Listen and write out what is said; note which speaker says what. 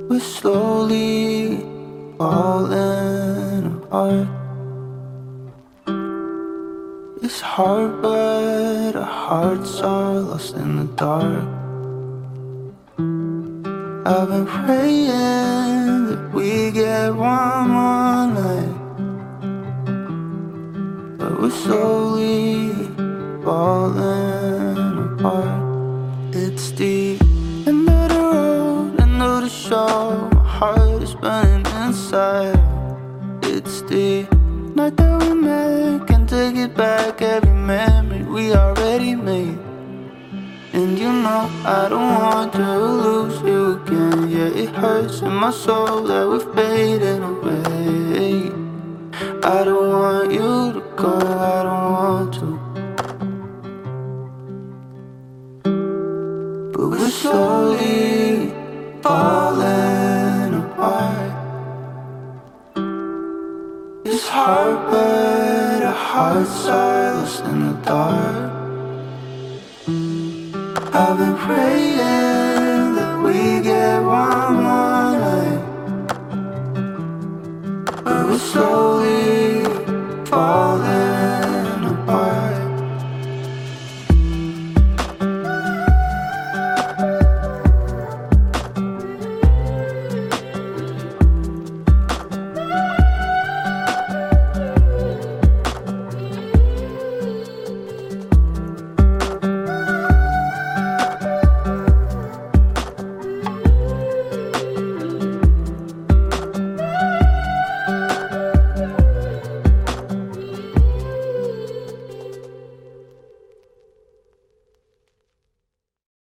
Speaker 1: We're slowly falling apart. It's hard, but our hearts are lost in the dark. I've been praying that we get one more night, but we're slowly falling apart. It's the end of the road, end of the show. My heart is burning inside. It's the night that we met, can't take it back. Every memory we already made. And you know I don't want to lose you again. Yeah, it hurts in my soul that we're fading away. I don't want you to go, I don't want to. But we're slowly falling apart. It's hard, but our hearts are lost in the dark. I've been praying that we get one more night, but we're slowly falling